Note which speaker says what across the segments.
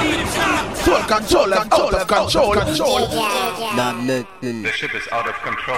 Speaker 1: Full control and out of control.
Speaker 2: Not nothing.
Speaker 3: The ship is out of control.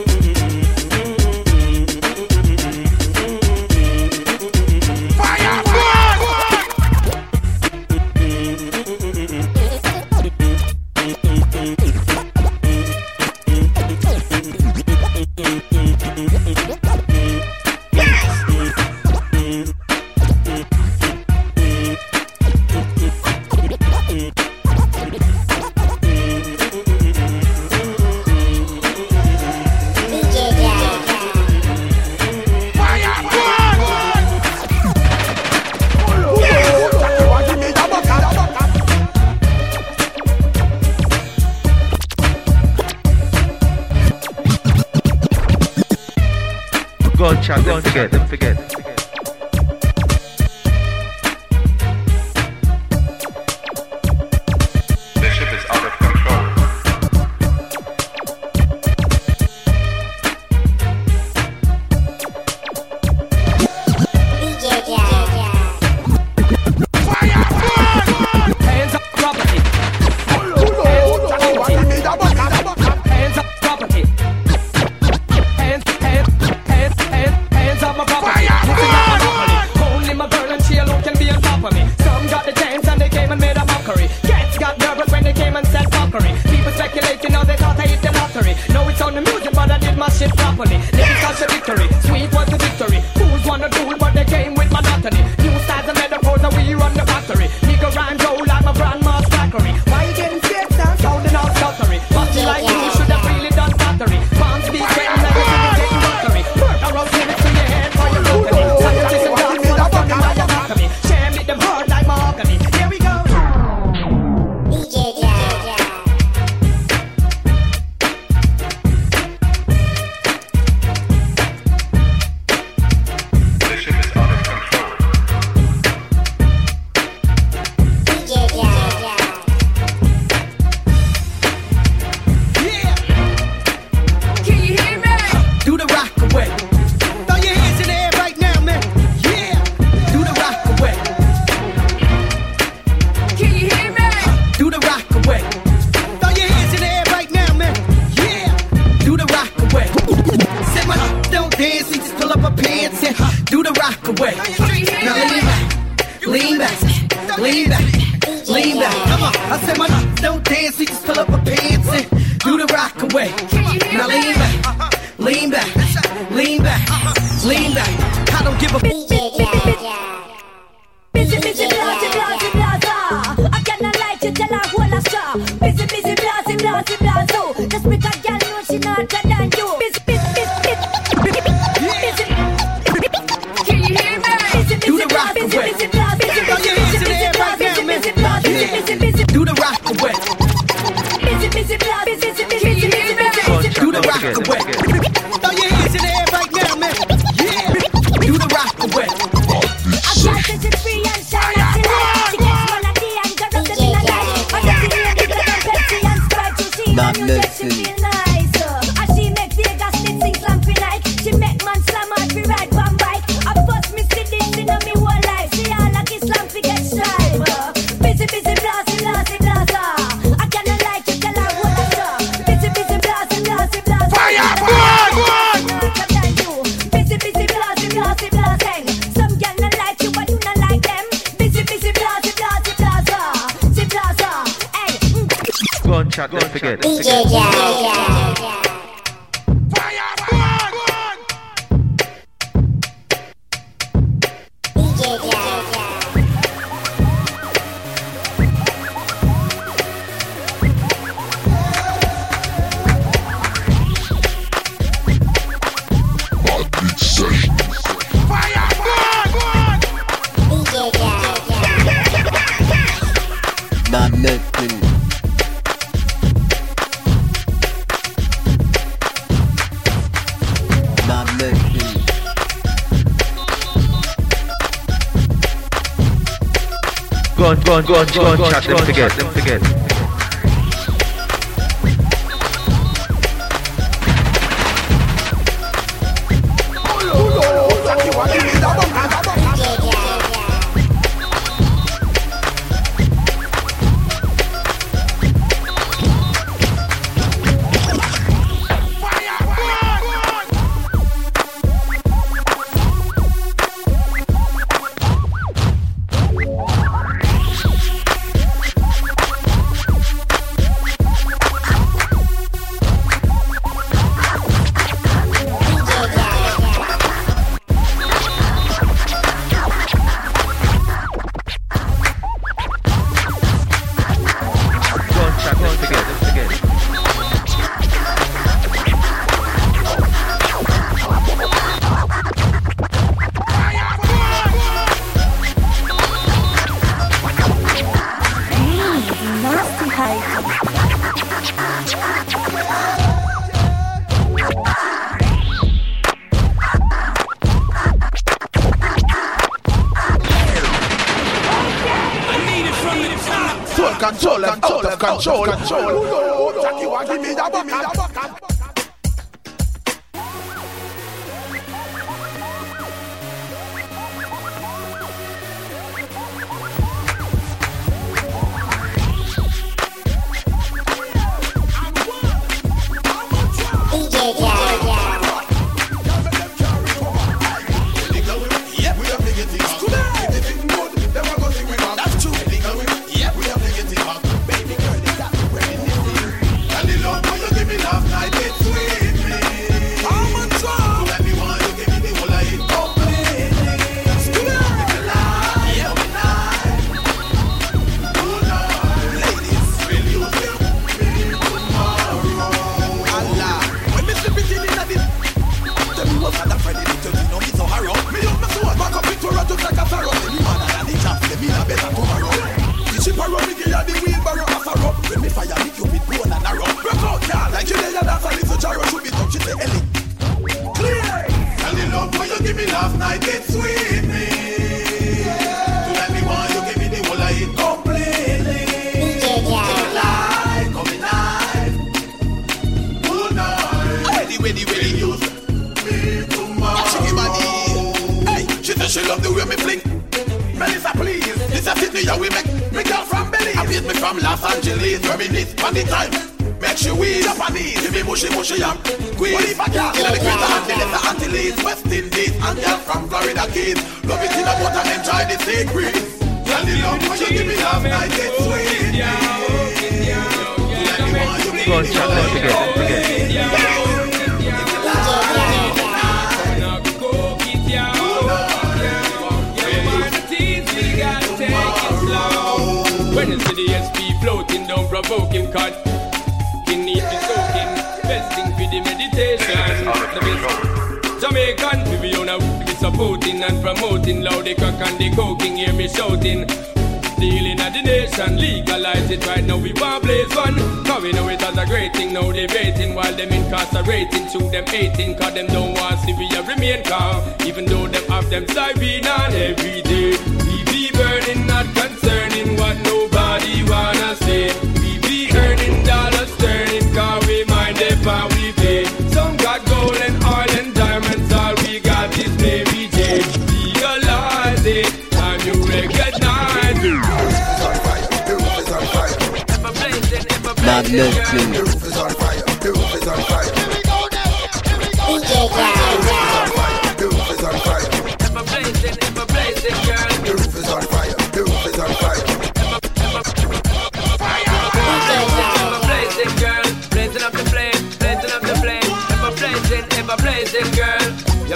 Speaker 1: Fire!
Speaker 3: chat, don't forget, don't forget.
Speaker 4: The ship is out of control.
Speaker 5: Hands up property. Hands up property. Hands up my property. This is not monopoly. Only my girl and she alone can be on top of me. Some got the chance and they came and made a mockery. Cats got nervous when they came and said fuckery. People speculating now they thought I hit the lottery. No, it's on the music, but I did my shit properly. Lyrics contradictory, sweet was the victory. Fools wanna duel, but they came with monotony. New styles and metaphors and we run the factory. Nigga rhymes roll like my grandma's crackery. Why you getting scared, son? Sounding out stuttery. Busting like you should have really done battery. Palms be sweating like you're getting buttery. Murder out lyrics to your head for your balcony. Scientists and dogs full of fucking my anatomy. Share me them hard like mahogany. Here we go.
Speaker 4: The ship is out of control.
Speaker 5: Yeah. Can you hear me? Do the rock away. Throw your hands in the air right now, man. Yeah. Do the rock away. Can you hear me? Do the rock away. Throw your hands in the air right now, man. Yeah. Do the rock away. Said my don't dance, he just pull up her pants and do the rock away. Now lean back, lean back, lean back. Come on, I said my don't dance, he just pull up her pants and do the rock away. Now lean back, lean back, lean back, lean back. I don't give a
Speaker 6: Busy, busy, blasey, blasey, blaza. I cannot lie to tell her who I saw. Busy, busy, blasey, blasey, blazo. Just because girl know she not better than you. Busy, busy, busy, busy. Can you hear me? Busy,
Speaker 5: Do the
Speaker 6: busy,
Speaker 5: rock
Speaker 6: busy,
Speaker 5: away.
Speaker 6: busy, blaza. Busy,
Speaker 5: Throw your hands in the air right now, man.
Speaker 6: busy, busy, busy, busy.
Speaker 5: do the rock away.
Speaker 6: Busy, busy, blaza. Busy, busy, busy, busy, busy.
Speaker 5: Do the rock away. Throw your hands in the air right now, man. Yeah. Do the rock away.
Speaker 6: I got this is free and shine like the light. She gets one of the and got up in the night. I got the lady that I'm Pepsi and Sprite. You see
Speaker 2: Not
Speaker 6: man, you get she
Speaker 2: missing.
Speaker 6: feel nice. And she make Vegas lit sing slampy like. She make man slam out fi ride one bike. I first me see this in me whole life. She all like Islam fi get stripe. Busy, busy, blasey, blasey, blaza. I cannot lie to tell her what I saw. Busy, busy, blasey, blasey, blaza.
Speaker 1: Fire,
Speaker 6: Busy, busy, blasey, blasey, blaseng. Some girl not like you, but you not like them. Busy, busy, blasey, blasey, blaza. Si blaza, hey.
Speaker 3: Go on, chat, don't forget.
Speaker 2: Not missing. Not missing.
Speaker 3: Go on, chat, don't forget, don't forget.
Speaker 1: control, out of control. Jackie, want give me that bucket.
Speaker 7: She love the way me fling. Melissa, please. This a Sydney, how we make me girl from Belize. I beat me from Los Angeles, where me need on the time. Make sure we up on knees. Give me mushy yam. Queen, if I can't in the greater Antilles, Antilles, West Indies, and girl from Florida Keys. Love it in the boat and enjoy the sea breeze. Girl, the love when you give me love, night it's sweet.
Speaker 3: Go on, chat, let's forget.
Speaker 5: When you see the SP floating down, provoking cut. King need to soaking, best thing for the meditation. Jamaican, we own a be supporting and promoting. Loud the cock and the coking, hear me shouting. The healing of the nation, legalize it right now, we want blaze one. Cause we know it as a great thing, now debating. While them incarcerating, to them 18. Cause them don't want to see we remain calm. Even though them have them diving on every day. We be burning, not concerning what nobody wanna say. We be earning dollars, turning, cause we mind if we pay. Some got gold and oil and diamonds, all we got is Mary J. Legalize it, time you recognize it.
Speaker 7: The roof is on fire.
Speaker 5: Ever blazing,
Speaker 2: Not
Speaker 7: The roof is on fire. The roof is on fire.
Speaker 6: DJ
Speaker 7: The roof is on fire.
Speaker 5: Ever blazing, girl.
Speaker 7: The roof is on fire. The roof is on fire.
Speaker 5: Ever blazing, girl. Blazing up the flame, blazing up the flame. Ever blazing, girl. Yo.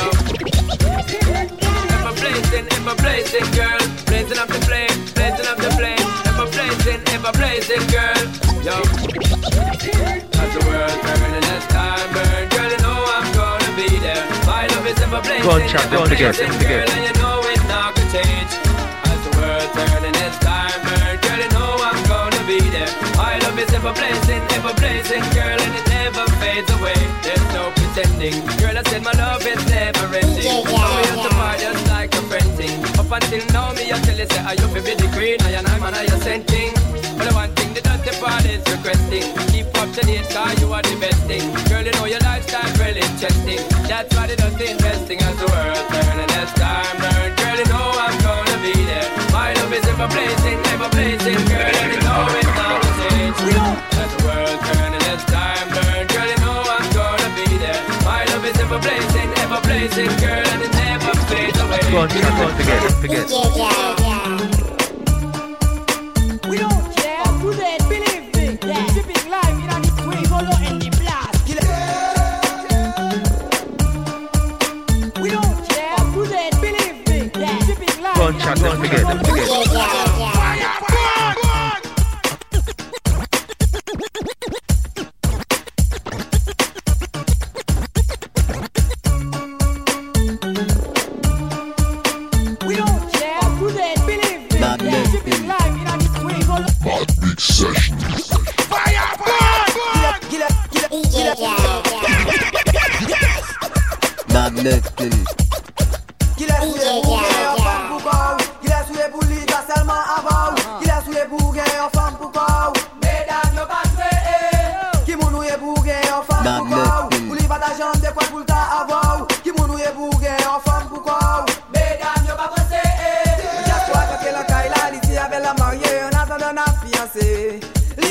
Speaker 5: Ever blazing, girl. Blazing up the flame, blazing up the flame. Ever blazing, girl. Yo. As the world turning as time burn, girl, you know I'm gonna be there. My love is ever blazing.
Speaker 3: Go on, chat, don't forget.
Speaker 5: Girl, and you know it's not gonna change. As the world turning as time burn, girl, you know I'm gonna be there. My love is ever blazing, girl, and it never fades away. There's no pretending, girl. I said my love is never ending. We used to fight just like a friend thing. Up until now, me I tell you say I you be the queen, I and I'm an I ascending. But the one thing the dirty part is requesting. Keep up to date, cause you are the best thing. Girl, you know your lifestyle really interesting. That's why they don't investing as the world turning as time burn. Girl, you know I'm gonna be there. My love is ever blazing, girl, and you know it's not a change. As the world turning as time burn, girl, you know I'm gonna be there. My love is ever blazing, girl, and it never fades away.
Speaker 3: Go on, chat, don't forget.
Speaker 8: We don't care. Do they believe me? Yeah. Shipping live in the street, follow in the blast. We don't care. Do they believe me? Yeah. Shipping live.
Speaker 3: Go on, chat, don't forget.
Speaker 8: We don't care. Do they believe me?
Speaker 2: Not
Speaker 8: Yeah. Shipping live in the street, follow.
Speaker 2: Not nothing.
Speaker 9: Qui laisse les bourguets en femme pour quoi? Qui laisse les boulis seulement avant? Qui laisse les bourguets en femme pour quoi?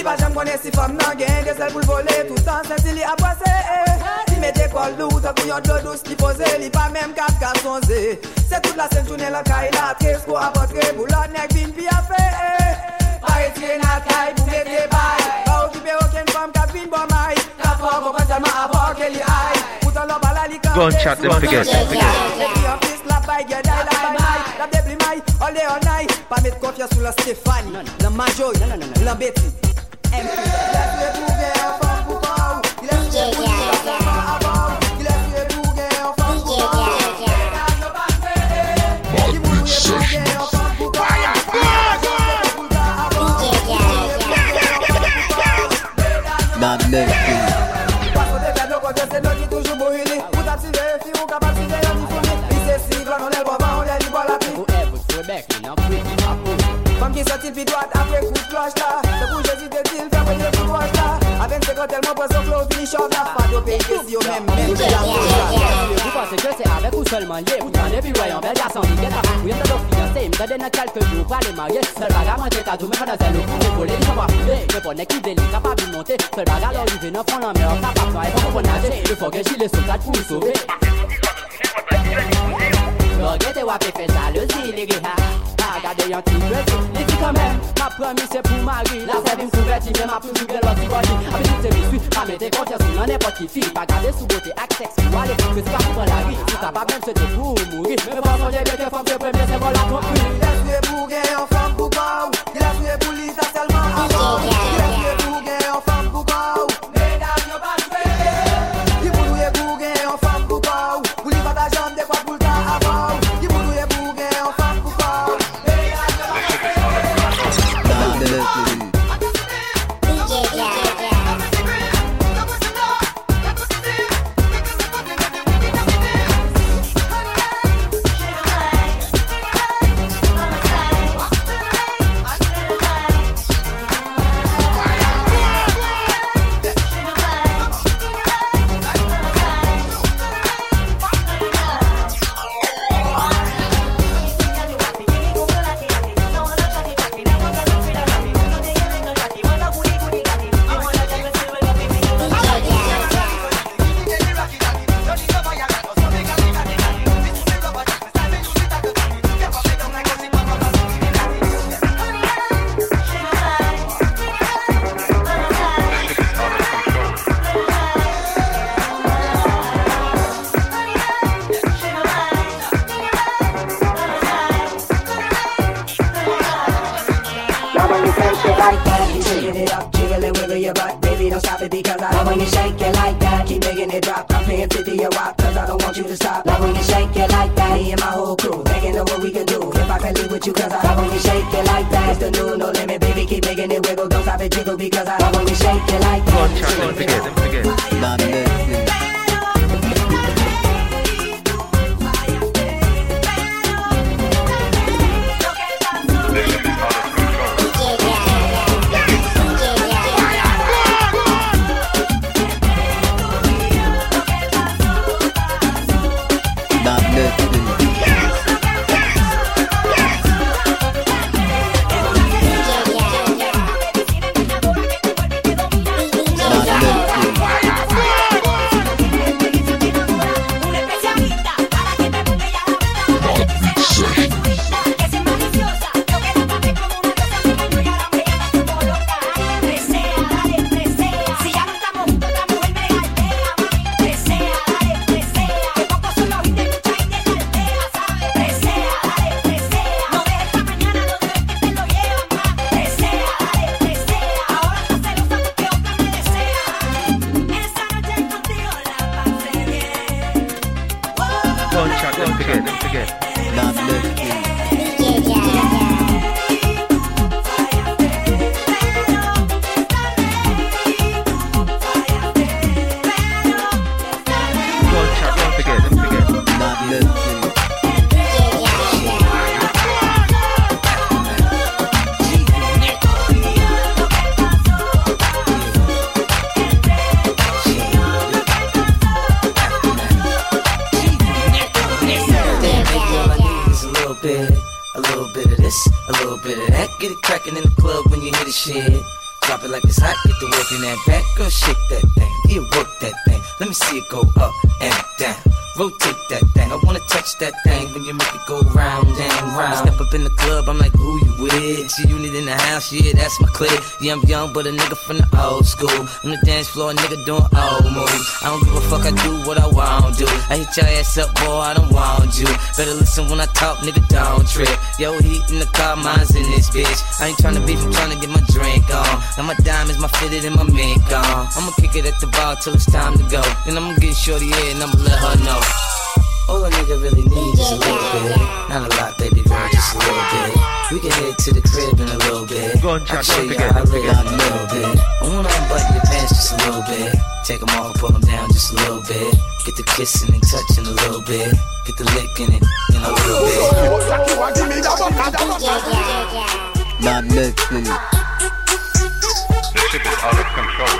Speaker 9: pas jamais connaître si femme n'a gain, des ailes pour voler, tout le temps c'est il y a passé. Si met des cols doux, t'as bouillon de l'eau douce qui pose, il pas même 4 garçons. C'est toute la scène journée, la caille, la tresse, pour apporter, pour l'autre nec, bin, puis à faire. Arrêtez la caille, pour mettre des bails. Pas occuper aucune femme, qui a fin bon maille. T'as fort, pour pas tellement avoir qu'elle y aille. Pourtant, l'homme à la licorne.
Speaker 3: Go and chat, don't forget.
Speaker 9: La débli maille, olé on aille. Pas mettre confiance sur la Stéphanie, la Majoy, la Betty. Il a tué Bouguer, enfant pour Pau. Il a tué Bouguer, enfant avant. Il a tué Bouguer, enfant pour Pau. Il mouille Bouguer, enfant pour Pau.
Speaker 2: Not nothing. Femme qui sortit puis droite après coup de cloche là. C'est pour Jésus de t'il fait venir pour gauche là. Avec ses gros tellement poisson clos fini short là. Pas de pays que si au même
Speaker 10: Vous pensez que c'est avec ou seulement lié. Vous t'en avez vu voyant bel garçon qui guette. Vous êtes dans fiancé, il me donne dans quelques jours pour aller marier. Seul bagarre moi t'es cadeau, mais pas dans le coup de voler. Il s'en va filer, mais pour n'est qui délit, capable de monter. Seul bagarre l'arrivée dans fond la mer, capable de faire pour nager. Il faut que j'y les sautate pour sauver. Regardez ou après fait jalousie les gars. Regardez un petit peu, les filles quand même. Ma promis c'est pour Marie. La servie me convertit, mais ma toujours belle l'autre body. Avec toutes ces biscuits, à mettre confiance sur n'importe qui fille. Pas garder sous beauté, avec sexe, ou aller. Que c'est pas pour la vie, si t'as pas même c'était pour mourir. Mais pas songer que t'es femme, c'est premier, c'est pour la tromperie.
Speaker 9: Il a tué Bouguer, enfant pour Pau. Il a tué pour Lisa seulement avant. Il a tué Bouguer, enfant pour Pau. Mesdames, y'a pas de fait. Il voulait Bouguer, enfant pour Pau. Vous lui pas ta jambe, des fois pour le temps avant. Il voulait Bouguer, enfant pour Pau.
Speaker 11: Because I love when you shake it like that. Keep making it drop. I'm paying 50 a rock, cause I don't want you to stop. Love when you shake it like that. Me and my whole crew thinking of what we can do. If I can live with you, cause I love when you shake it like that. It's the new no limit, baby. Keep making it wiggle. Don't stop it, jiggle. Because I love when you shake it like that.
Speaker 3: Don't forget.
Speaker 2: Not nothing.
Speaker 3: Don't forget.
Speaker 2: Not nothing.
Speaker 11: A little bit of this, a little bit of that. Get it crackin' in the club when you hear the shit.
Speaker 12: Drop it like it's hot, get to work in that back. Girl, shake that thing, yeah, work that thing. Let me see it go up and down. Rotate that thing, I wanna touch that thing when you make it go round and round. Step up in the club, I'm like, who you with? See unit in the house, yeah, that's my clique. Yeah, I'm young, but a nigga from the old school. On the dance floor, a nigga doing old moves. I don't give a fuck, I do what I want to do. I hit your ass up, boy, I don't want you. Better listen when I talk, nigga, don't trip. Yo, heat in the car, mine's in this bitch. I ain't tryna beef, I'm tryna get my drink on. Now my diamonds, my fitted, and my mink on. I'ma kick it at the bar till it's time to go. Then I'ma get shorty in and I'ma let her know. All a nigga really needs is a little bit. Not a lot, baby girl, just a little bit. We can head to the crib in a little bit.
Speaker 3: Go on,
Speaker 12: I
Speaker 3: chat,
Speaker 12: can show
Speaker 3: don't
Speaker 12: you
Speaker 3: forget,
Speaker 12: how I
Speaker 3: don't
Speaker 12: live
Speaker 3: forget.
Speaker 12: a little bit. I wanna unbutton your pants just a little bit. Take them off, pull them down just a little bit. Get the kissing and touching a little bit. Get the licking it in a little bit.
Speaker 13: Not listening.
Speaker 4: This ship is out of control.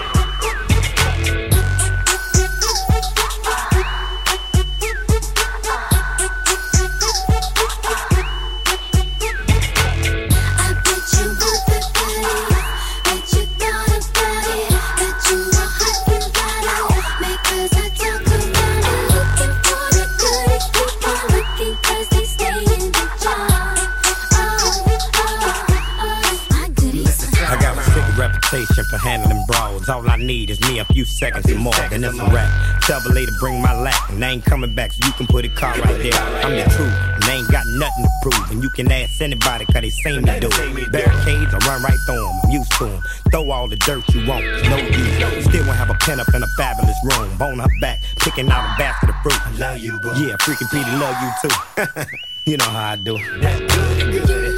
Speaker 14: For handling brawls, all I need is me a few seconds and more, and it's a wrap. Tell the lady bring my lack, and they ain't coming back, so you can put a car right there. I'm the truth, and they ain't got nothing to prove, and you can ask anybody, cause they seen me do it. Barricades, I run right through them, I'm used to them. Throw all the dirt you want, it's no use. Still won't have a pen up in a fabulous room. Bone her back, picking out a basket of fruit. I love you, boo. Yeah, freaking Petey love you too. You know how I do. That good, good.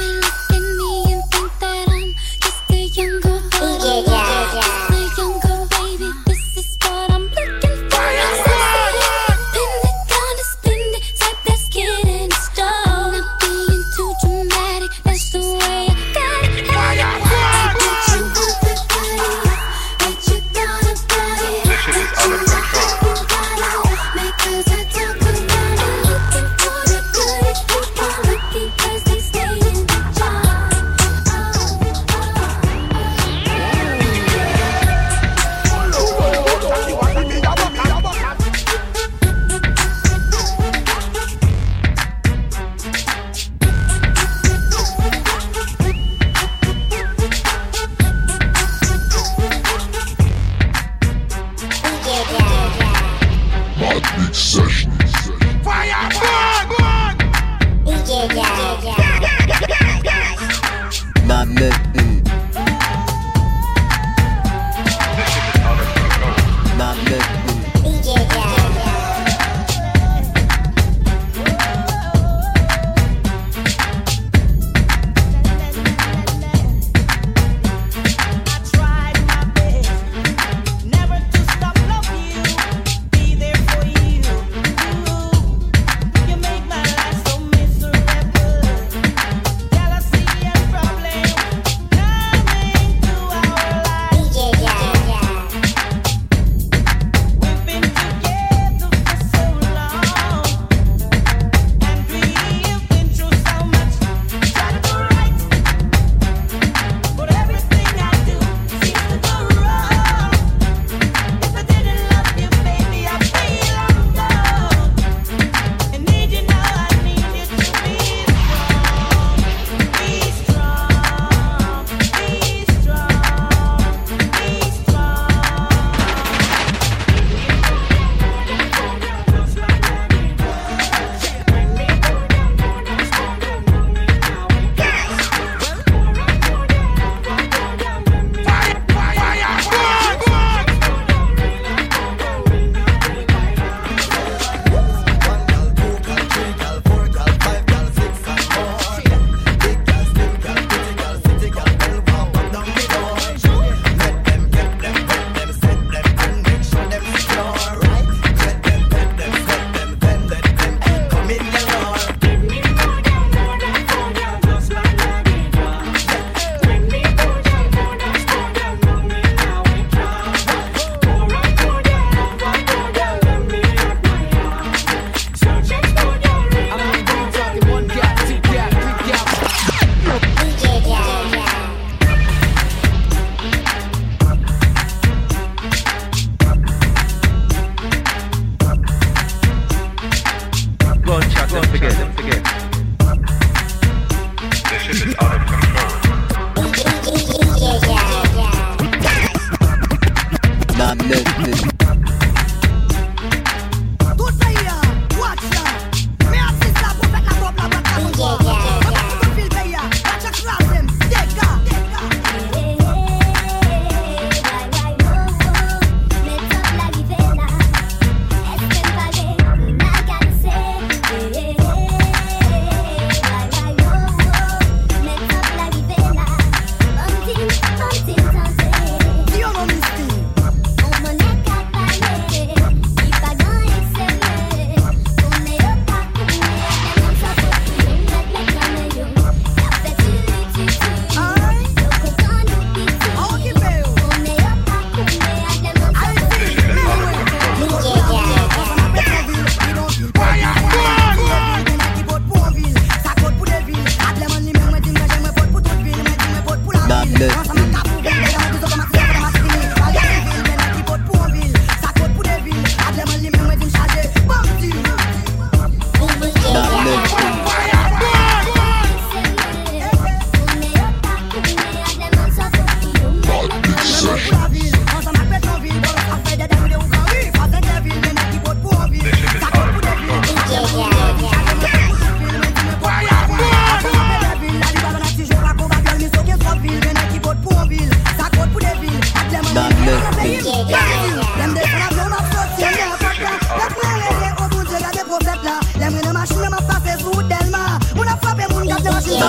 Speaker 6: Them des la viande à sauter, la papa. La plèle au bout de la prophète là. Them une machine m'a passé sous Delma. On a frappé mon gars de machine.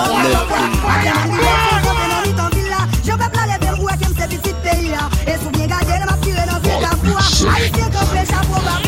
Speaker 6: Je vais planer des roues qui me fait petit pays là. Et sous bien gardé, m'a tiré dans ville d'avoie. Haïtien comme les chapeaux va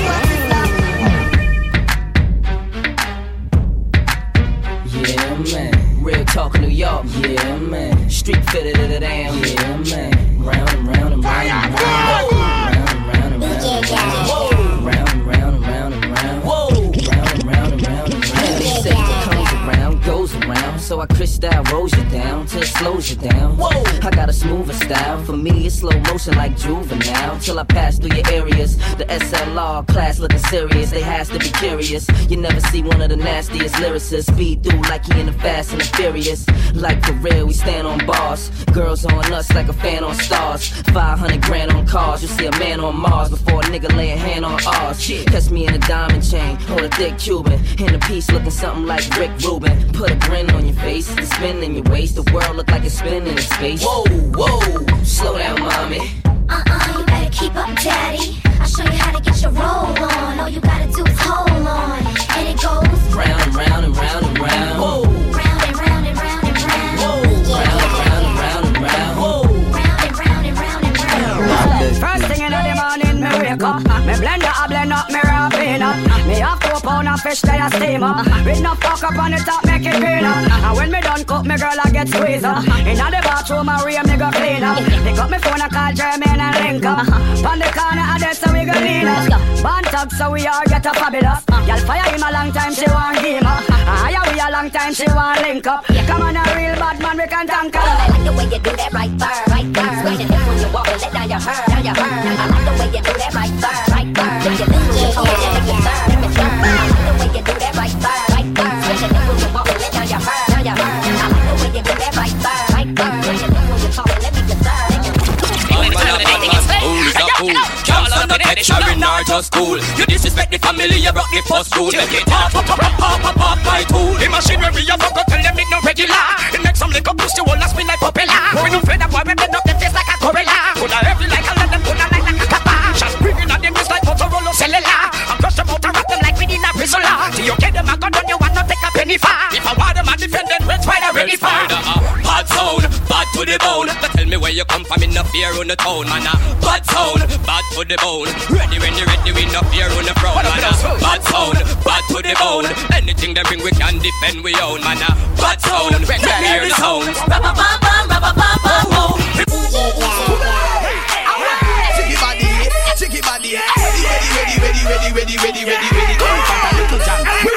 Speaker 12: Yeah, man. Real talk New York. Yeah, man. Street fitted to the damn. Yeah, man. Round and round and round and round. Round and round and round and round. Round and round and round and round. Whoa. Round and round and round and round. They say what comes around goes around. So I crystal rolls you down till it slows you down. Whoa. I got a smoother style. For me, it's slow motion like Juvenile. Till I pass through your areas. The SLR class looking serious. They has to be curious. You never see one of the nastiest lyricists speed through like he in the Fast and the Furious. Like for real, we stand on bars. Girls on us like a fan on stars. 500 grand on cars. You see a man on Mars before a nigga lay a hand on ours. Catch me in a diamond chain or a thick Cuban. In a piece looking something like Rick Rubin. Put a grin on your face, the spin in your waist. The world look like it's spinning in space. Whoa, whoa, slow down, mommy.
Speaker 6: You better keep up, daddy. I'll show you how to get your roll on. All you gotta do is hold on. And it goes
Speaker 12: round and round and round and round. Whoa.
Speaker 6: Round and round and round and round.
Speaker 12: Whoa. Round and round and round and round. Whoa.
Speaker 6: Round and round and round and round.
Speaker 10: First thing in the morning, me wake up. Me blender, I blend up me raw peanut. Me have 2 pound of fish that I steam up. With no fuck up on the top, make it clean up. And when me done cook, me girl I get squeezed up. Inna the bathroom, I ream me go clean up. Pick up me phone, I call Jermaine and link up. On the corner, I dead so we go lean up. Band tug, so we all get a fabulous. Y'all fire him a long time, she want him up. Hire we a long time, she want link up. Come on, a real bad man, we can tank up.
Speaker 6: I like the way you do that right there, right there. Squeeze it when you walk and let down your hair, down your hair. I like the way you do that right there, right there. If you lose your phone, let me get there, let me get there. I like the way you do that right there, right there. Squeeze it when you walk and let down your hair, down your hair. I like the way you do that right there, right there. Squeeze it when you talk and let me get there.
Speaker 15: Who's a fool? Can't stand the lecturing or just cool. You disrespect the family, you broke the first rule. Make it pop, pop, pop, pop, pop, pop, my tool. The machinery you fuck up, tell them it no regular. It makes some liquor push the whole and spin like propeller. We no afraid of boy, we bend up the face like a gorilla. Coulda heavy like a lead, coulda light like a copper. Shot bringing at them just like Motorola cellular. And crush them out and rock them like we in a prison. See you get them a gun on you and not take a penny far. If I want them a defend them, red spider ready for. Bad sound, bad to the bone. But tell me where you come from, in the fear on the town, man. Bad sound, bad to the bone. Ready when you ready, we no fear on the front, man. Bad sound, bad to the bone. Anything they bring, we can defend we own, man. Bad sound, let me hear the sound.
Speaker 1: Chicky body, chicky body. Ready. We're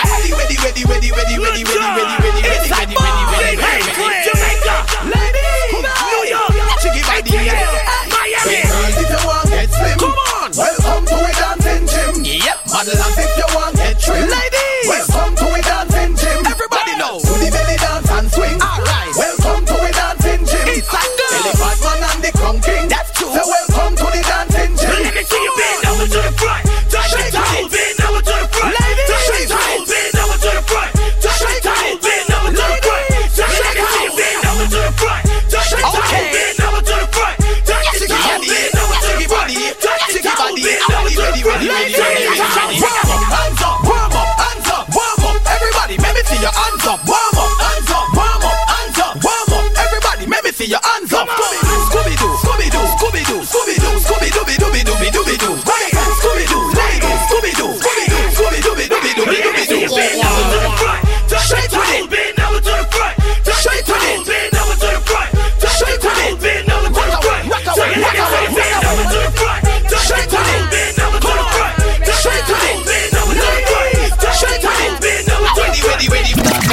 Speaker 1: ready. Jamaica, ladies, New York, chicky body, Miami. If you want get slim, come on. Welcome to a dancing gym. Yep. Modelers, if you want get trim, ladies, welcome to a dancing gym. Everybody knows. Do the belly dance and swing. Alright. Welcome to a dancing gym. It's like the Elephant Man and the Crown King. That's true. So welcome to the dancing gym. Let me see you bend over to the front. Touch it, bend over to the front. Ladies, touch it, bend over to the front. Touch it, bend over to the front. Touch it, bend over to the front. Touch it, bend over to the front. Touch it, bend over to the front. Touch it, bend over to the front. Hands up, warm up, hands up, warm up. Everybody, let me see your hands up. Warm up, hands up, warm up, hands up, warm up. Everybody, let me see your hands up. Scooby-Doo, Scooby-Doo, Scooby-Doo, Scooby-Doo, Scooby-Doo, Scooby-Doo, ladies, Scooby-Doo, Scooby-Doo, Scooby-Doo, bend over to the front. Shake with it, bend over to the front. Shake with it, bend over to the front. Shake with it, bend over to the front. Bend over to the front. Shake with it, bend over to the front. Shake with it, bend over to the front. Shake with it, bend over to the front. Ready.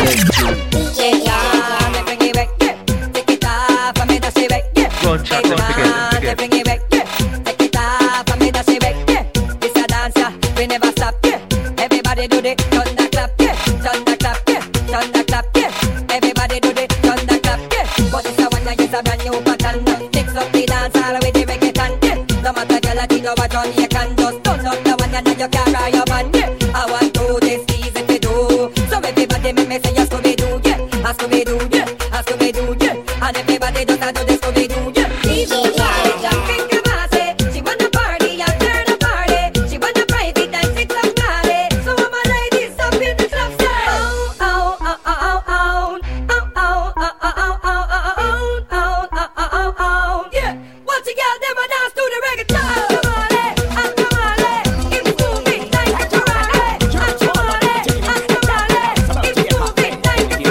Speaker 10: Everybody do the thunder clap, yeah. Thunder clap, yeah. Thunder clap, yeah. Everybody do the thunder clap, yeah. But this a one that is a brand new pattern. Mix up the dance all with the reggaeton, yeah. No matter girl I think over John, you can just turn up the one and you can ride your band, yeah. I want to this easy to do. So everybody make me say you Scooby-Doo, yeah. I Scooby-Doo, yeah. I Scooby-Doo, yeah. And everybody just do the Scooby-Doo, yeah. DJ, jump in the mass,
Speaker 6: girl, them a dance to the reggaeton. It's too big, nice and Ferrari. It's too big, nice and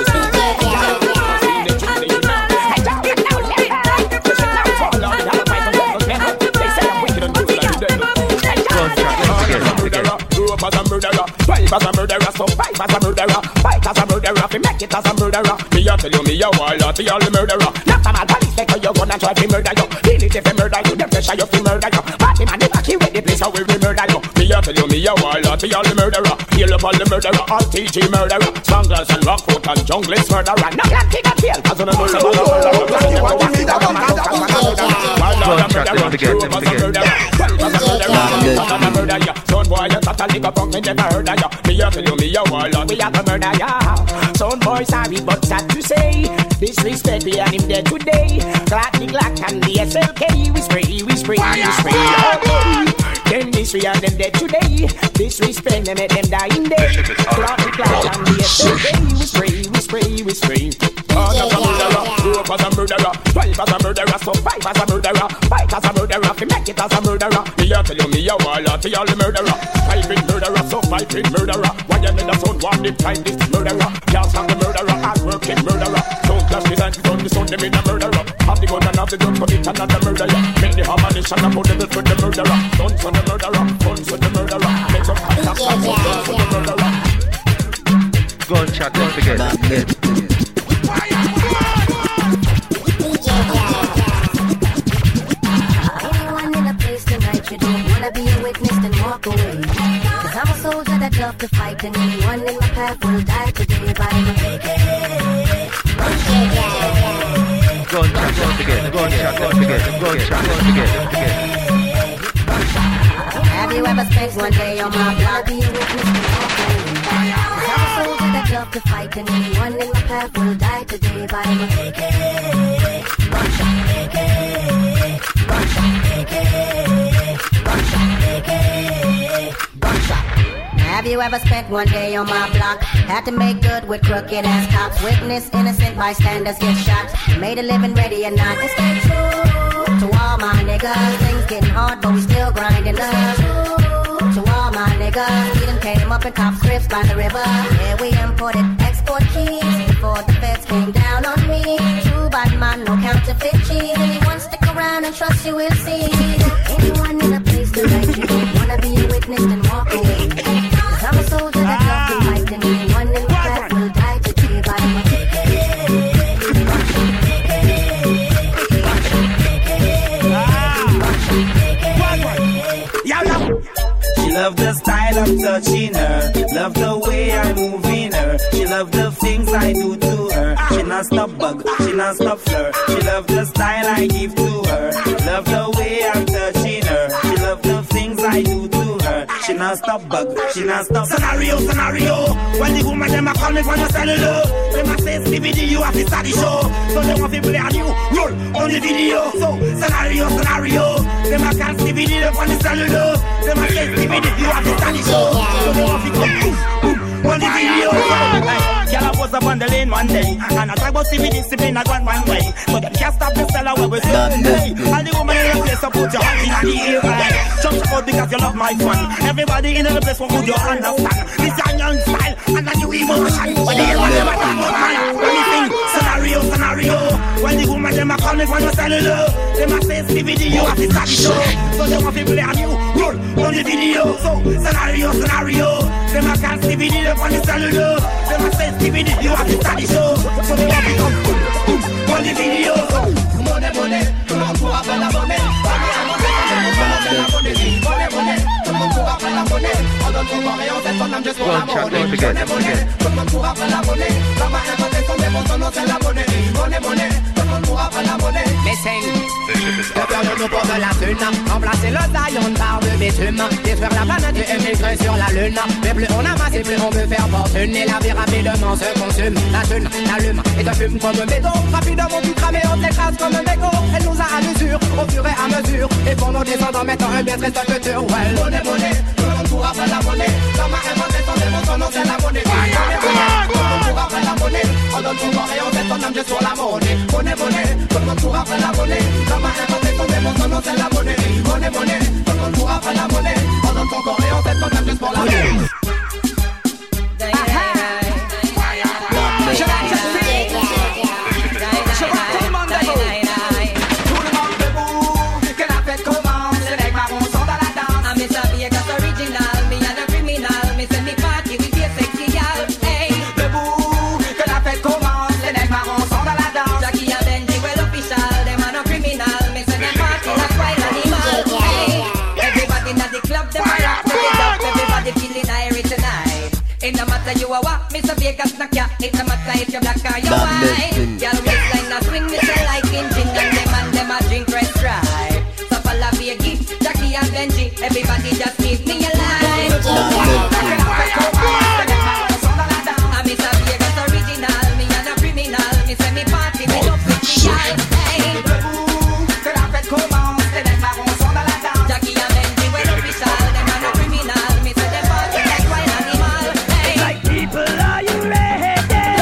Speaker 16: as a murderer, five as a murderer, so five as a murderer, fight as a murderer, fi make it as a murderer. Me a tell you, me a warlord, the only murderer. Not a mad police take you gonna try to murder you. Feel it if you murder you, them pressure you fi murder you. Party man, the back you with the place how we murder you. Me a tell you, me a warlord, the only murderer. Heal up all the murderer, all TG murderer. Stranglers and rockfoot and junglist murderer. No glad king and tail, cause on a no some other murderer. Son boy, you got a lick up on me, never heard of ya. Me a tell you, me a warlord, we a go murder ya. Son boy, sorry, but sad to say, disrespect me and him dead today. Clap the Glock and the SLK, we spray, we spray, we spray. Them mystery and them dead today. Disrespect them, make them die in day. Clap the Glock and the SLK, we spray, we spray, we spray. As a murderer, grow up as a murderer, five as a murderer, so five as a murderer, fight as a murderer, fi make it as a murderer. Me a tell you, me a warlord, the only murderer. Five in murderer, so five in murderer. Why you need a son, one the time this murderer. Can't stop the murderer, hard working murderer. Don't clash with and from the son, them in a murderer. Have the gun and have the gun, commit another murderer. Make the ammunition and put the bill for the murderer. Guns for the murderer, guns for the murderer. Make some contacts and some guns for the murderer.
Speaker 3: Gunshot, don't forget.
Speaker 6: Anyone in a place tonight, you don't wanna be a witness, then walk away. Cause I'm a soldier that love to fight, and anyone in my path will die today by my AK.
Speaker 3: Gunshot, don't forget. Gunshot, don't forget. Gunshot, don't forget.
Speaker 6: Have you ever spent one day on my block? Be a witness, then walk away. Cause I'm a soldier that love to fight, and anyone in my path will die today by my AK. Have you ever spent one day on my block? Had to make good with crooked ass cops. Witness innocent bystanders get shot. Made a living ready and not to stay true to all my niggas. Things getting hard but we still grinding up. To all my niggas, we done came up in cop scripts by the river. Yeah, we imported export keys before the feds came down on me. True bad man, no counterfeit cheese. Anyone stick around and trust you will see. Anyone in a place tonight, you don't wanna be a witness, then walk away. Cause I'm a soldier that love to fight, and anyone in the past will die today by my
Speaker 17: She love the style I'm touching her, love the way I'm moving her. She love the things I do to her. She not stop bug, she not stop flirt. She love the style I give to her, love the way I'm touching her. She love the things I do to her. She not stop bug, she not stop.
Speaker 16: Scenario. When the woman them a call me from the cellular, them a say DVD you have to start the show. So they want to play a new roll on the video. So scenario. Them a call DVD from the cellular, them a say DVD you have to start the show. So they want to come on the video. Girl, I was up on the lane one day, and I talk about CBD sipping at one way. So them can't stop the seller where we say, hey, all the woman in the place, so put your hands in the air, right? Jump out because you love my fun. Everybody in the place will put your understand. This a young style and a new emotion. But the woman them a talk about mine. When you sing scenario. When the woman them a call me from the cellular, them a say CBD you have to start the show. So they want to play a new roll on the video. So scenario. Them a call CBD from the cellular, them a say CBD you have to start the show. So they want to come on the video. Money, tout le monde pourra faire la monnaie. Tout le monde pourra faire la monnaie. On donne son corps et on fait son âme juste pour la monnaie. Monnaie, tout le monde pourra faire la monnaie. L'homme a inventé son démon, son nom c'est la monnaie. Monnaie, tout le monde pourra faire la monnaie. Mais c'est le période nous pour de la thune. Remplacer le taillon par de bitume. Détruire la planète et émigrer sur la lune. Mais plus on amasse et plus on veut faire fortune. Et la vie rapidement se consume. La thune l'allume et te fume comme un béton. Rapidement tout cramé, on t'écrase comme un mégot. Elle nous a à l'usure, au fur et à mesure. Et pour nos descendants mettant un bien triste futur. Well, monnaie, tout le monde pourra faire la monnaie. L'homme a inventé son démon, son nom c'est la monnaie. Monnaie, tout le monde pourra faire la monnaie. On donne son corps et on fait son âme juste pour la monnaie. Monnaie, tout le monde pourra faire la monnaie. L'homme a inventé son démon, son nom
Speaker 1: non c'est la monnaie. Monnaie, monnaie, tout le monde court après la monnaie. On donne ton corps et on tête ton âme juste pour la monnaie.
Speaker 18: You a walk, Mr. Vegas knock ya. It no matter if you black or you white. Girl waistline a swing, Mr. like engine. And them a drink red stripe. So follow Biggie, Jackie and Benji. Everybody just give me a line. I'm Mr. Vegas original. Me and a criminal. Me say me party, me love with the eye. Hey, que la fête commence. Les mecs marrons sont dans la danse. Jackie and Benji, well official. Them a no criminal. Me say them party like wild animal.
Speaker 16: People, are you ready?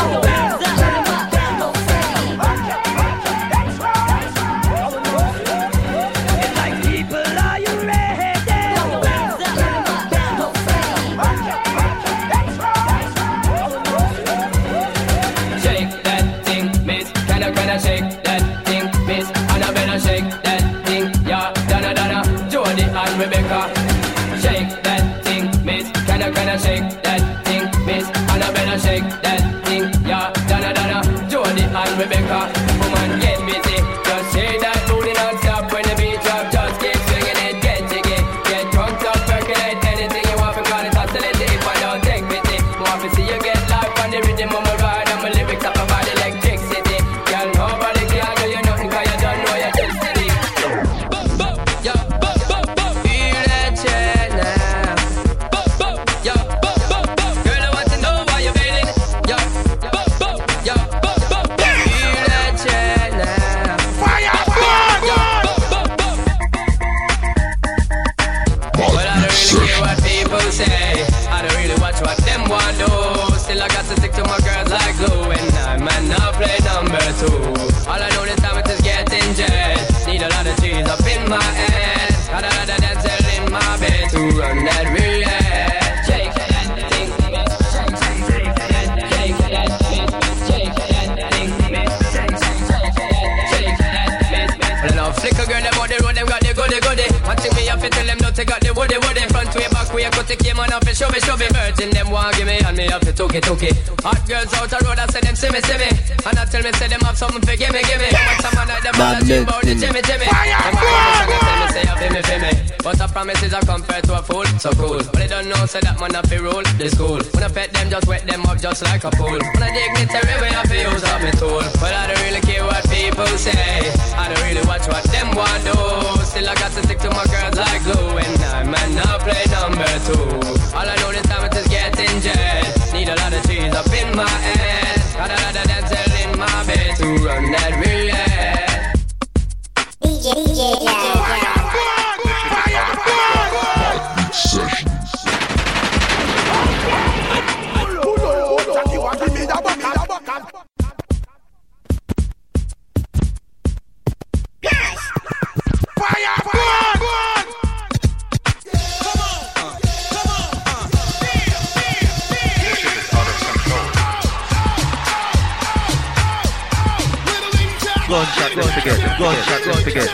Speaker 16: It's like people, are you ready?
Speaker 5: Shake that thing, miss. Can I shake that thing, miss? And I better shake that thing, yeah. Donna, Jody and Rebecca. Shake that thing, miss. Can I shake that thing, miss? And I better shake that thing, yeah. Donna, Jody and Rebecca. Woman, get busy. Just shake that booty non-stop when the beat drop. Just keep swinging it, get jiggy. Get drunk up, percolate anything you want because it's oscillating. If I don't take pity, want to see you get life on the rhythm of my ride. And my lyrics up about electricity. Girl, nobody can do you nothing because you don't know your destiny. Feel that shit now. Girl, I want to know why you're feeling. Feel that shit now. Fire! But I don't really care what people say. I don't really watch what them want do. Still I got to stick to my girls like glue. And I might not play number 2. All I know this time it is getting jet. Need a lot of cheese up in my head. Got a lot of dancing in my bed to run that relay. Shake that thing, miss. Shake that thing, miss. Shake that thing, miss. Shake that miss. Well, now flicker girl, them on the road, them got the goody. Watching me up, tell them not to got the woody. Front way, back way, cut the came on up and show me. Virgin, them want give me, and me up to took it. Hot girls out the road, I say them see me. And I tell me, say them have something for give me. But some man like them all a dream about the Jimmy. Them a promise, and tell me, say you feel me. But a promise is a compared to a fool, so cool. But they don't know, say that man have to rule the school. When I pet them, just wet them up just like a pool. When I dignitary way, I feel use up my tool. But I don't really care what people say. I don't really watch what them want do. Still I got to stick to my girls like glue. And I might not play number 2. All I know this time it is getting jet. Need a lot of cheese up in my head. Got a lot of dancing in my bed to run that relay.
Speaker 3: Gunshot, don't forget.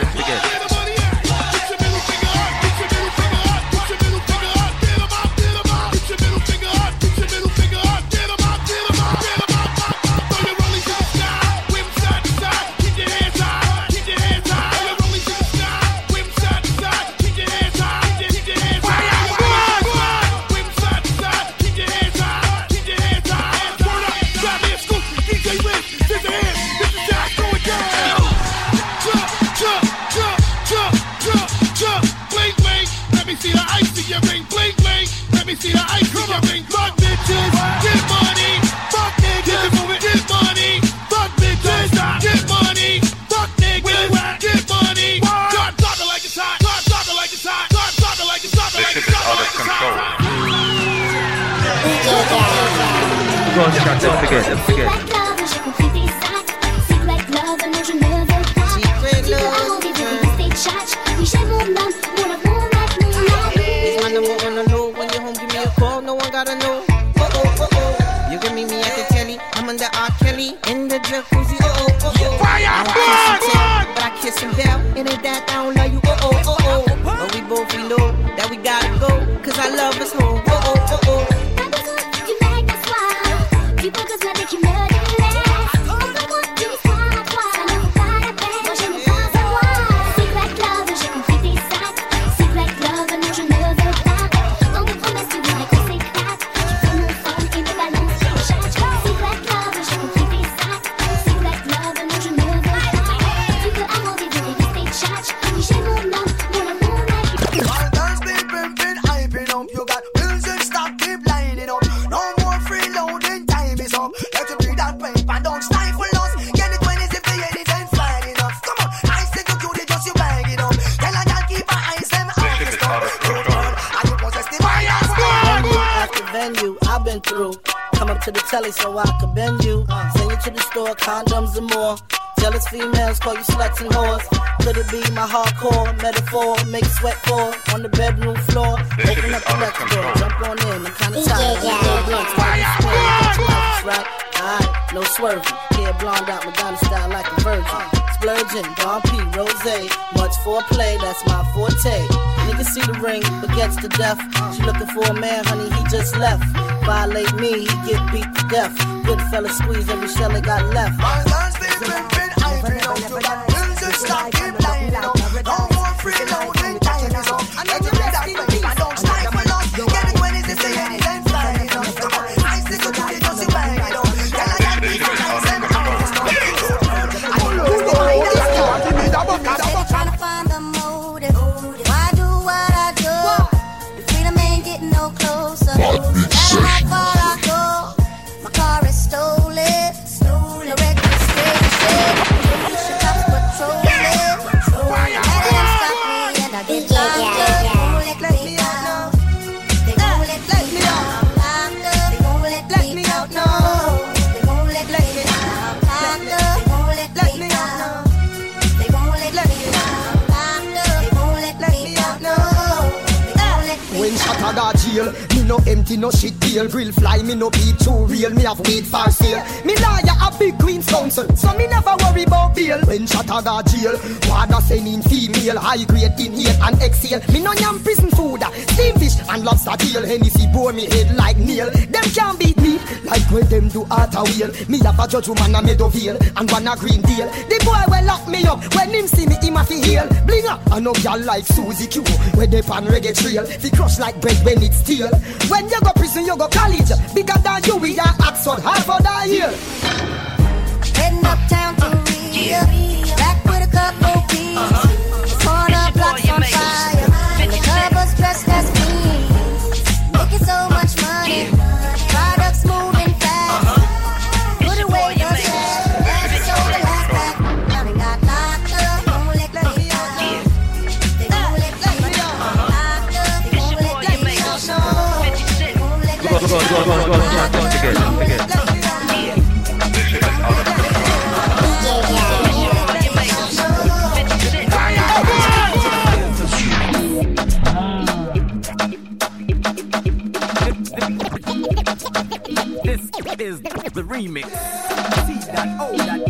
Speaker 3: Gunshot, don't forget.
Speaker 6: Secret love, and you never catch. Keep it on, stay charged.
Speaker 19: that I don't love you, But we both, we know that we gotta go, cause our love is home,
Speaker 6: T'as besoin du mec de soir, tu peux cause avec qui me délaisse. Offre-moi une histoire à toi, ça ne vaut pas la peine, moi je n'ai pas à voir. Secret love, j'ai compris tes sacs. Secret love, non je ne veux pas. Dans tes promesses, tu voudrais qu'on s'éclate. Tu veux mon phone et me balances les chats. Secret love, j'ai compris tes sacs. Secret love, non je ne veux pas. Tu veux amender, tu veux rester chat. Oui j'ai mon nom, mon amour,
Speaker 1: All girls been pimping, hyping up. You got music stop, keep lining up. No more freeloading, time is up. Let you breathe that paper, don't stifle us. Get the 20s if the 80s ain't flying enough. Come on, I say to you, they just you bang it up. Tell a girl keep her eyes them out the stuff. And you possess the fire.
Speaker 19: Venue after venue, I've been through. Come up to the telly so I can bend you. Send you to the store, condoms and more. Jealous females call you sluts and whores. Could it be my hardcore metaphor? Make sweat pour on the bedroom floor. Open up the record door, jump on in. I'm kinda tired of the blunts while you spin. Got your mouth right, alright, no swerving. Hair blonde out, Madonna style like a virgin. Splurging, Don P, Rosé. Much foreplay, that's my forte. Niggas see the ring, but gets to death. She looking for a man, honey, he just left. Violate me, he get beat to death. Good fella squeeze every shell that got left.
Speaker 1: Music stop, keep lining up. No more freeloading, time is up. And let you breathe that paper, don't stifle us. Get the 20s if the 80s ain't flying enough. Come on, I stick to you, just you bang it up. Tell a girl keep her eyes them out the stuff.
Speaker 6: Trying to find the motive. Why do what I do? The freedom ain't getting no closer. No matter how far I go, my car is stolen. No registration. The cops patrol it. Let them stop me and I get locked up. They gon' let me out now. They gon' let me out. Locked up. They gon' let me out now. They gon' let me out. Locked up. They gon' let me out now. They gon' let me out. Locked up. They gon' let me out now. They gon' let me out.
Speaker 1: When shot a got jail, me no empty, no shit deal. Grill fly, me no beat too real. Me have weed for sale. Me lawyer a big Queen's Council, so me never worry about bail. When shot a got jail, water sending female, high grade inhale and exhale. Me no yam prison food, steam fish and lobster tail. Hennessy bore me head like nail. Them can't beat me like when them do art a wheel. Me have a judge woman a Meadowvale and one a Green Deal. The boy will lock me up when him see me, him a fi heal. Bling up, I know y'all like Susie Q, where they pan reggae trail. Fi crush like bread when it's steel. When you go prison, you go college. Bigger than you, we are Oxford, Harvard, or Yale.
Speaker 6: Heading uptown to Rio, back with a couple keys. Corner blocks on fire, and the clubbers dressed as queens. Making so much money, products moving fast. Put away the cash, that's so the last back. Now they got locked up, won't let me out. They won't let me out. Locked up, they won't let me out. No, they won't let me out.
Speaker 20: This is the remix. See that O that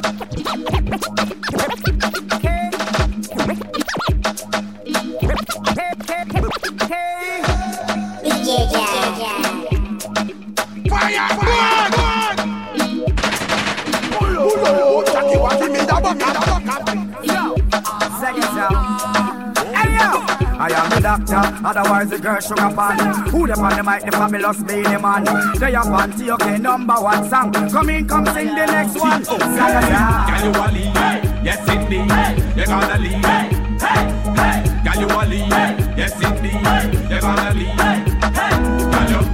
Speaker 21: I am the doctor, otherwise the girl sugar pan. Who them on the mic, the fabulous Beenie Man. They are panty, okay, number one song. Come in, come sing the next one.
Speaker 22: Can you a lead? Yes indeed, you're gonna lead. Can you a lead? Yes indeed, you're gonna lead. Can you?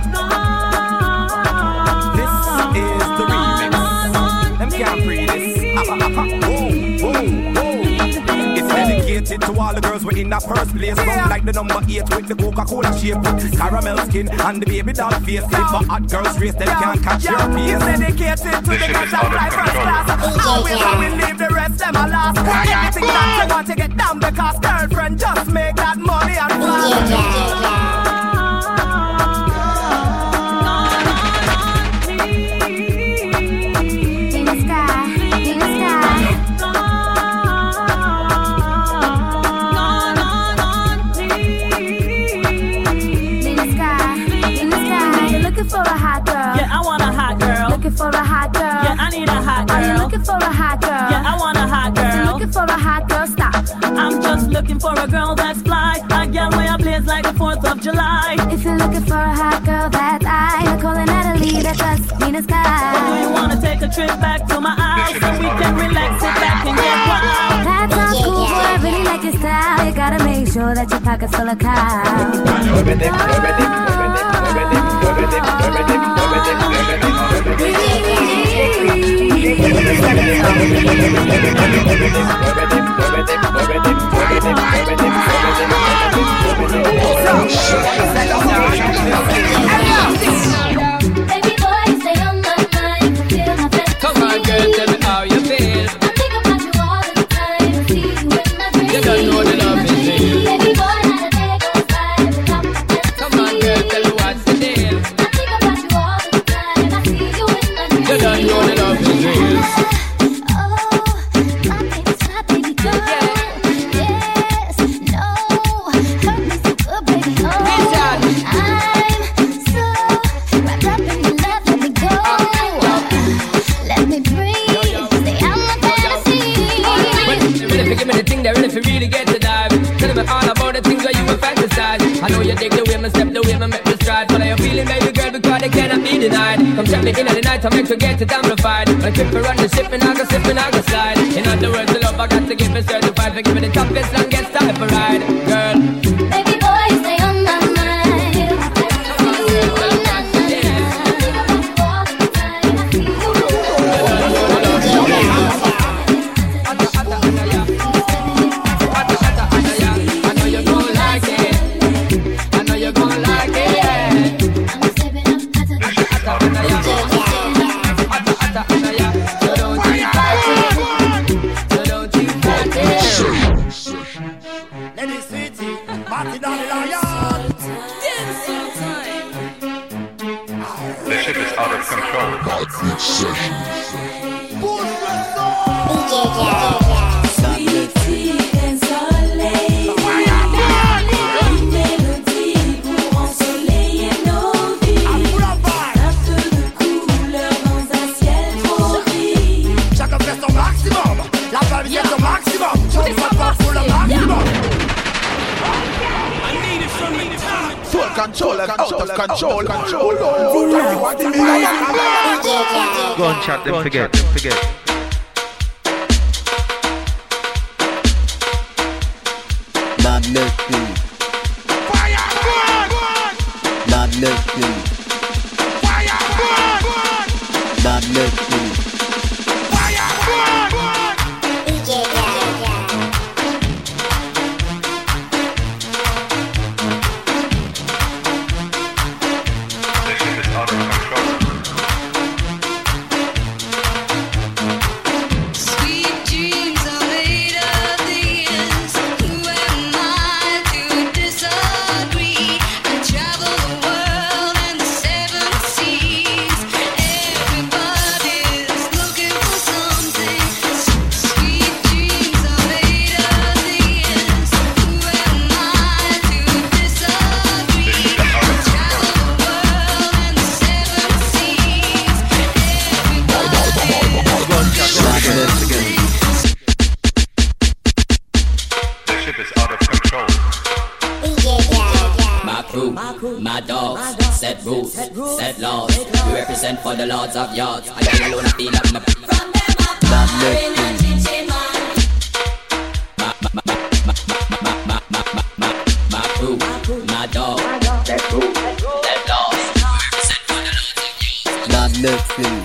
Speaker 20: This is the remix. Them can't breathe this.
Speaker 21: It's dedicated to all the girls who in that first place. From like the number 8 with the Coca-Cola shape, caramel skin and the baby doll face. If a hot girls race, they can't catch your pace. It's dedicated to the girls that fly first class. Always I will leave the rest them a last. Anything that you want to get down because girlfriend just make that money and fly.
Speaker 7: looking for a girl that's fly, a girl where I blaze like the 4th of July.
Speaker 6: If you're looking for a hot girl, that's I. Calling Natalie, that's us, me the sky.
Speaker 7: Or do you wanna take a trip back to my house so we can relax, sit back and get wild?
Speaker 6: That sounds cool, boy, I really like your style. You gotta make sure that your pocket's full of cow. Baby boy, stay on my mind. Feel my best.
Speaker 5: Come on, girl, tell me how you feel.
Speaker 6: I think about you all the time. See you in my dreams.
Speaker 5: You don't know the love is real.
Speaker 6: Baby boy, not a day goes by without my best.
Speaker 5: Come on, girl, tell me what's the deal.
Speaker 6: I think about you all the time. I see you in my dreams.
Speaker 5: You don't know the love is real.
Speaker 6: My baby girl. Yes, no, hurt me so good, baby. Oh, I'm so wrapped up in your love. Let me go. Let me breathe. Stay out my fantasy.
Speaker 5: Ready for give me the thing that ready for really get to dive. Tell me all about the things that you will fantasize. I know you dig the way me step, the way me make me stride. But I am feeling, baby girl, because they cannot be denied. Come check me in at the night, I make sure get it amplified. When I trip for run the ship, and I go slip and I go slide. In other words, the love I got to give is certified. For giving the toughest, longest time for ride, girl.
Speaker 6: Baby boy, stay on my mind.
Speaker 5: I know you're gonna like it. I know you're gonna like it. So don't you fight it. So don't you fight it.
Speaker 16: Lenny City, Martin on the Lion.
Speaker 4: The ship is out of control.
Speaker 16: Chacun fait son maximum. La famille fait son maximum. On va pas pour le maximum.
Speaker 1: Full control and out of control.
Speaker 3: Go and chat them, forget.
Speaker 13: Not listening. Not listening. Not listening.
Speaker 4: The ship is out of control.
Speaker 8: Sweet dreams are made of these. Who am I to disagree? I travel the world and the 7 seas. Everybody's looking for something. Sweet dreams are made of these. Who am I to disagree? I travel the world and the 7 seas.
Speaker 4: The ship is out of control.
Speaker 12: My crew, my dogs, set rules, set laws. We represent for the lords of yards. I get alone, I feel up my.
Speaker 13: Not listening.
Speaker 12: My crew, my dog, set rules, set laws. We represent for the lords of yards.
Speaker 13: Not listening.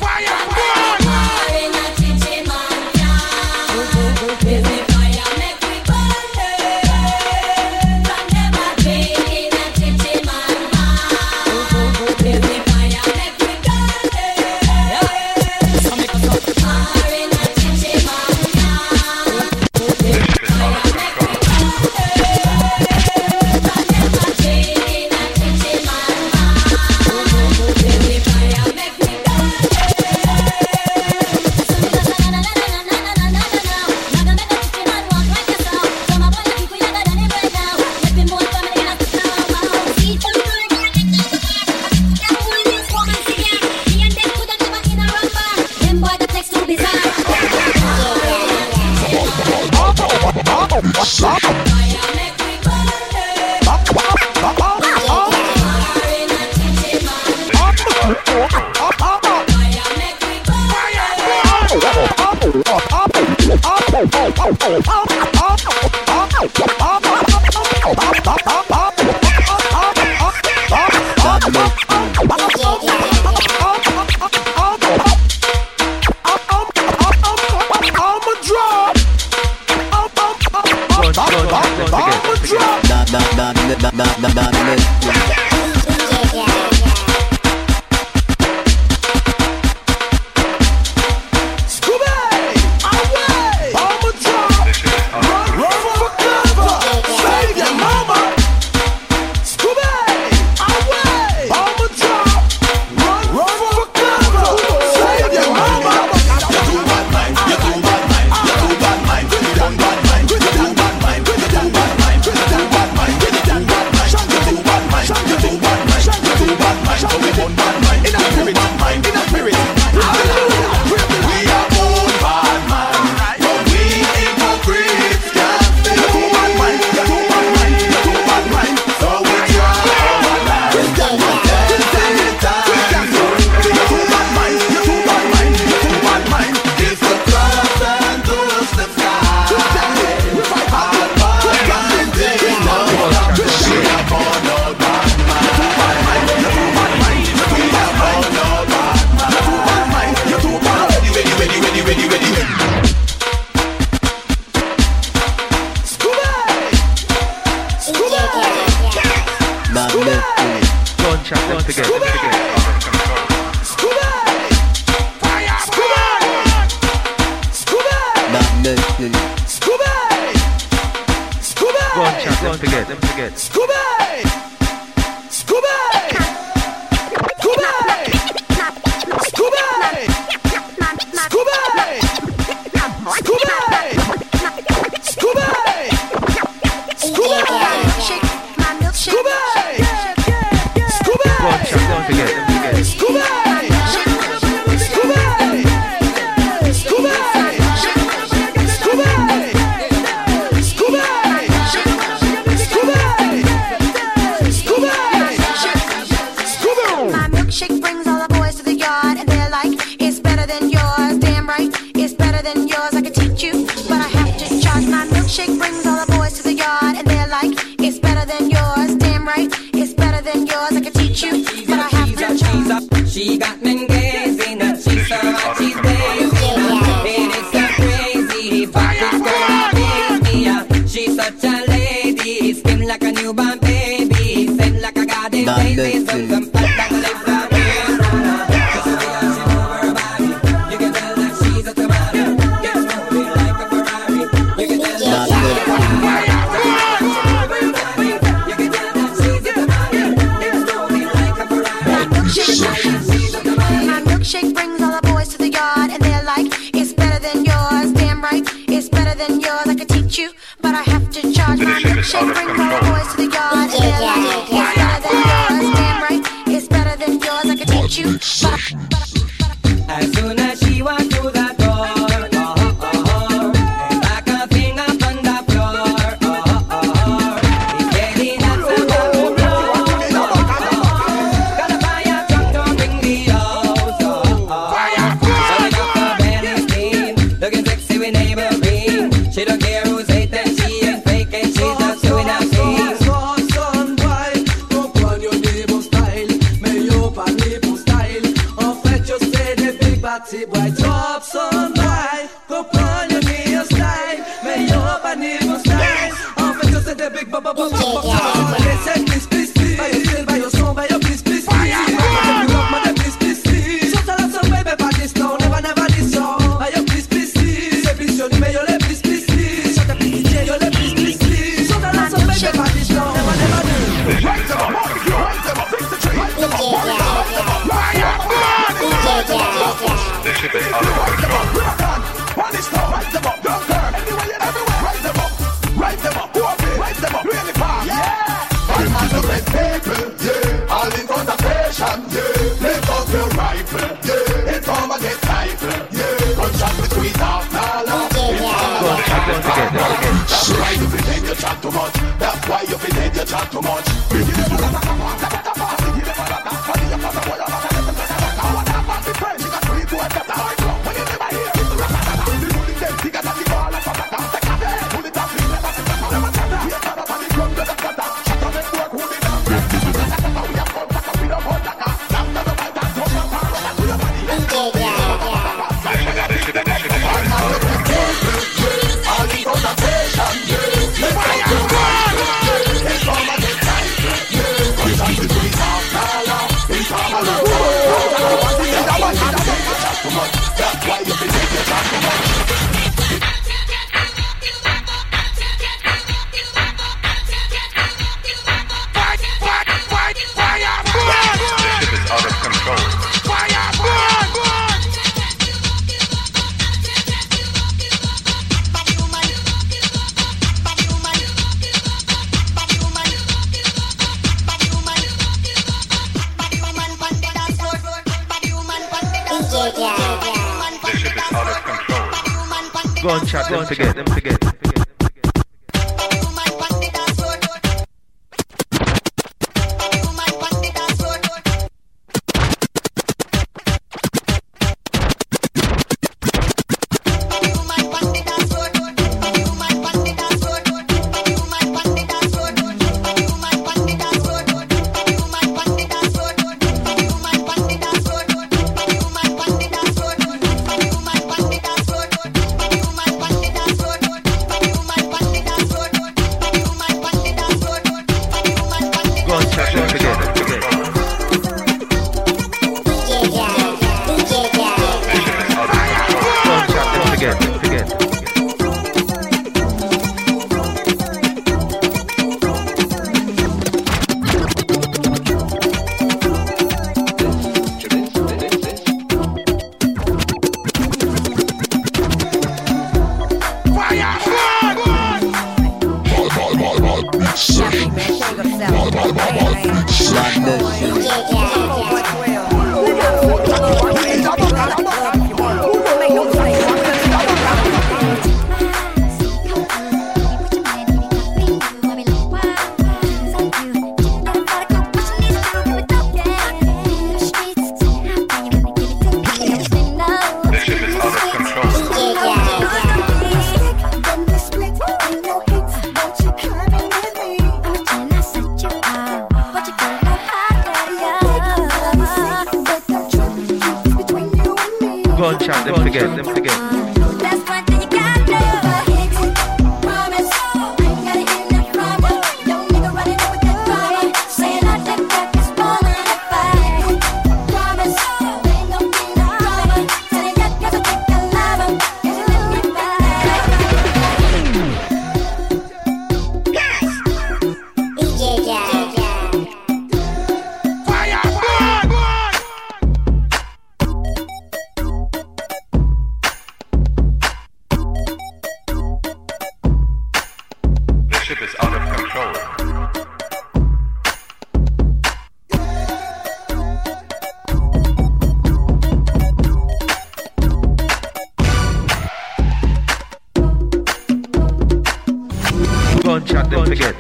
Speaker 1: Rise them up, really fast.
Speaker 4: This ship is out of control.
Speaker 3: Go on, chat, don't forget. Go on, chat, don't forget. Go on, chat, don't forget.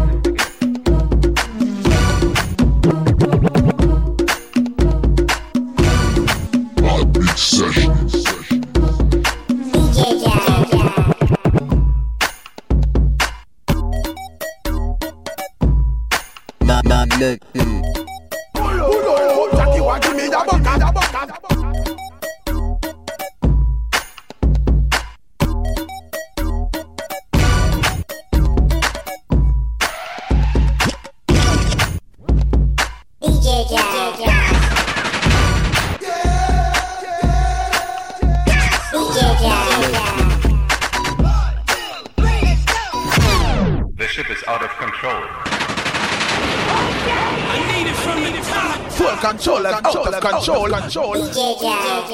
Speaker 4: The ship is out of control.
Speaker 1: I need it from the top. Full control, out of control.